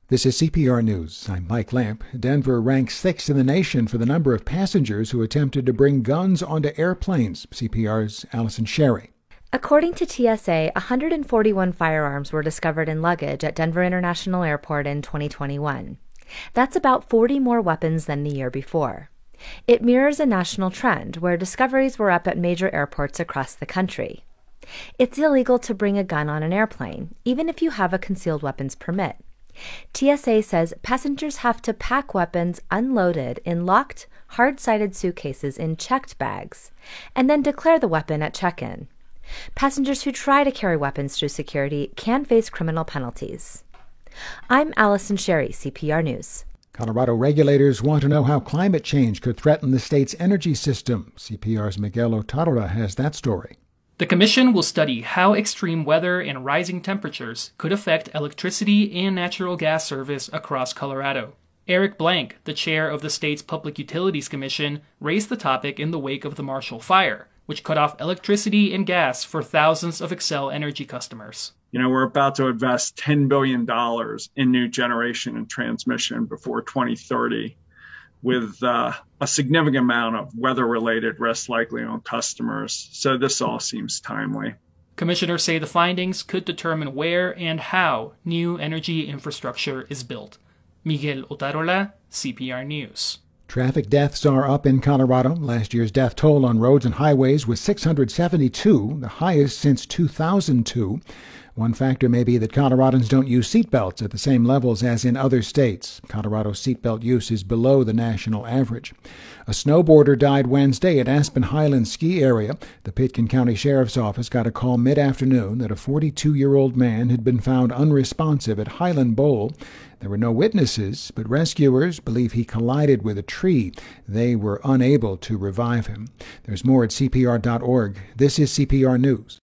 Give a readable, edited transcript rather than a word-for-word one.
This is CPR News. I'm Mike Lamp. Denver ranks sixth in the nation for the number of passengers who attempted to bring guns onto airplanes. CPR's Allison Sherry. According to TSA, 141 firearms were discovered in luggage at Denver International Airport in 2021. That's about 40 more weapons than the year before. It mirrors a national trend where discoveries were up at major airports across the country. It's illegal to bring a gun on an airplane, even if you have a concealed weapons permit. TSA says passengers have to pack weapons unloaded in locked, hard-sided suitcases in checked bags, and then declare the weapon at check-in. Passengers who try to carry weapons through security can face criminal penalties. I'm Allison Sherry, CPR News. Colorado regulators want to know how climate change could threaten the state's energy system. CPR's Miguel Otárola has that story. The commission will study how extreme weather and rising temperatures could affect electricity and natural gas service across Colorado. Eric Blank, the chair of the state's Public Utilities Commission, raised the topic in the wake of the Marshall Fire, which cut off electricity and gas for thousands of Xcel Energy customers. We're about to invest $10 billion in new generation and transmission before 2030. With a significant amount of weather-related risk likely on customers. So this all seems timely. Commissioners say the findings could determine where and how new energy infrastructure is built. Miguel Otárola, CPR News. Traffic deaths are up in Colorado. Last year's death toll on roads and highways was 672, the highest since 2002. One factor may be that Coloradans don't use seatbelts at the same levels as in other states. Colorado's seatbelt use is below the national average. A snowboarder died Wednesday at Aspen Highlands ski area. The Pitkin County Sheriff's Office got a call mid-afternoon that a 42-year-old man had been found unresponsive at Highland Bowl. There were no witnesses, but rescuers believe he collided with a tree. They were unable to revive him. There's more at CPR.org. This is CPR News.